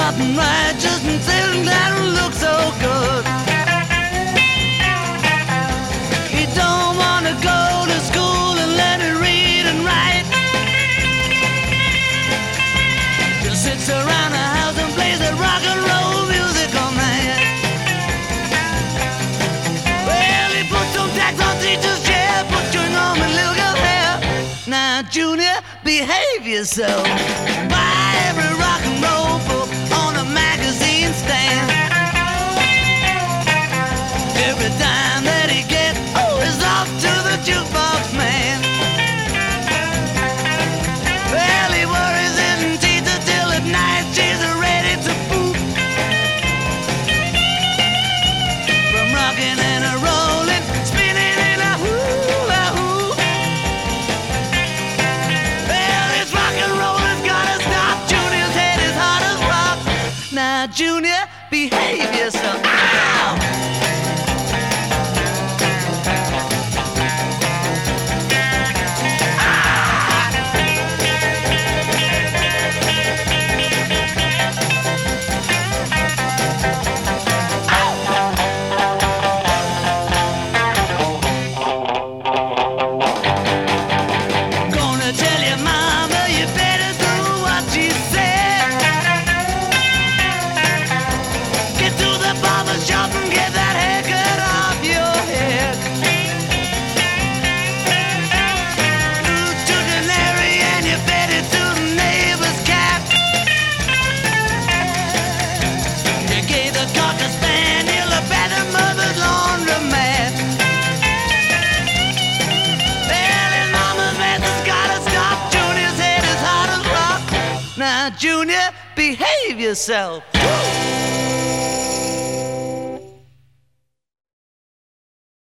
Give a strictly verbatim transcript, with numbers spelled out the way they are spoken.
nothing right, just sitting down and look so good. He don't wanna go to school and learn to read and write. Just sits around the house and plays that rock and roll music all night. Well, he put some tax on teacher's chair, put chewing gum in little girl's hair. Now, Junior, behave yourself. Buy every rock and roll book on a magazine stand. Every time that he gets, oh, is off to the jukebox man. Well, he worries his teacher till at night she's ready to poop. From rocking and a rolling, spinning in a hula hoop. Well, this rock and roll has gotta stop. Junior's head is hard as rock. Now, Junior, behave yourself. Ow! Gonna tell your mama you better do what she said. Get to the barber shop and get that haircut off your head. Lose to Denary and you bet it to the neighbor's cat. You gave the cocker spaniel a better mother's laundromat. Well, his mama's mess has gotta stop. Junior's head is hard as rock. Now, Junior, behave yourself. Woo!